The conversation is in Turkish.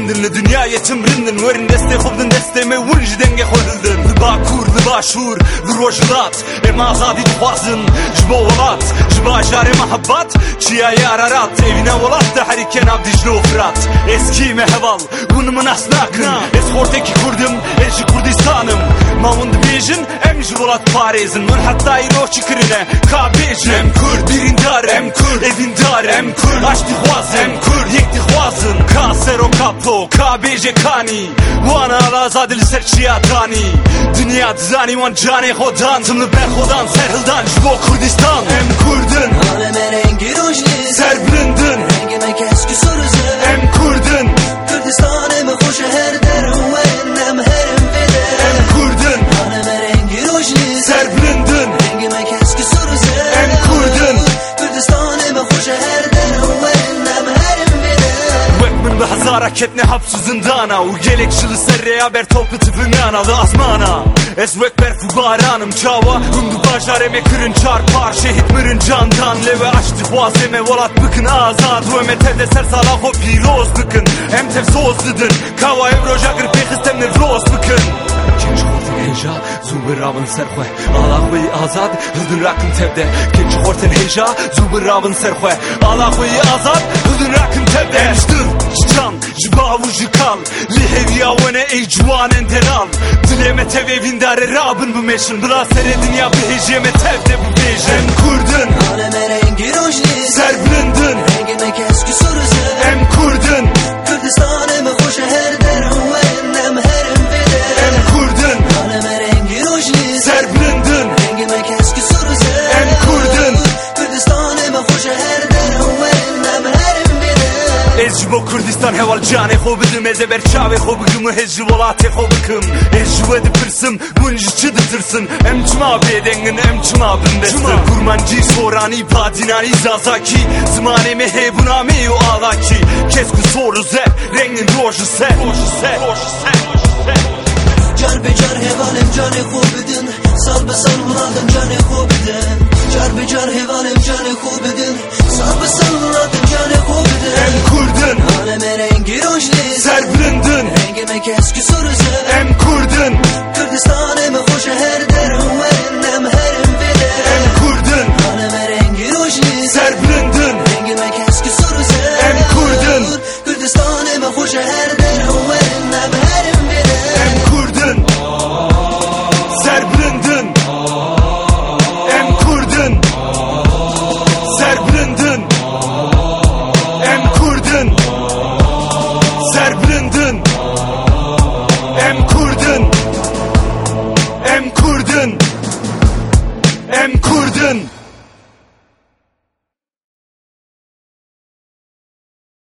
rindin dünya yetim rindin Verin deste khubdin deste me wunj denge khudin Bakur bashur rojlat em azadi dixwazin jbo welat jba jare mehabbat çiya yararat evine welat da heriken ab dijlo frat eski mehval bunu mnas nakın es xorteki kurdum es kurdistanım mavund bejin em jvolat parizin mun hatta ilo çıkrine kabejin em kurd birindar em kurd evindar em kurd aç dixwaz em kurd yek dixwazin kasero kapto kabeje kani wana azad li ser çiya tani dünya zani wan jane khodan tum be khodan serhildan jbo kurdistan em kurdin aleme rengi rojli serblindin rengime keski soruzu em kurdin Kürdistan em hoş her derim ve ennem herim bide em kurdin aleme rengi rojli serblindin rengime keski soruzu em kurdin Kürdistan em hoş her derim ve ennem herim bide Wekmin behzara ketne hapsu zindana U gelek şılı serre haber toplu tıpıngana da azmana Es wek berfu baranım çava Hundu bajareme kırın çarpar Şehit mırın candan Leve açtı huazeme volat bıkın azad Veme tevde sersala ho piroz bıkın Hem tev sozlıdın Kava evroja gır pekistem nevroz bıkın Genç horten heja Zubir avın serxwe Alahveyi azad Hıldın rakın tevde Genç horten heja Zubir avın serxwe Alahveyi azad Hıldın rakın tevde Emştır Can Jbavu jikal Liheviya vene ey juan enteral Dileme tev evindare rabın bu meşin Bla sere dünya bir heceme tevde bu bejin Em kurdun aleme rengi rojli serblindin rengime keski soruzu em kurdun Kürdistan em hoş her derim ve ennem herim bide em kurdun aleme rengi rojli serblindin rengime keski soruzu em kurdun Kürdistan em hoş her derim ve ennem herim bide Ez jbo Kurdistan heval jane xo bidim Ez eber çave xo bigim Ez jvolate xo bikim Ez jvedi pirsım Bunji çıdıtırsın Em çma bedengin em çma bindesin Kurmanci sorani padinani zazaki Zmane mehe buname u alaki Kesku soru ze Rengin roju se Car be car hevalem cane khubidin Sal be sal muladım cane khubidin Car be car hevalem cane khubidin Sal be sal muladım cane khubidin Em kurdun aleme rengi rojli serblindin rengime keski soruzu em kurdun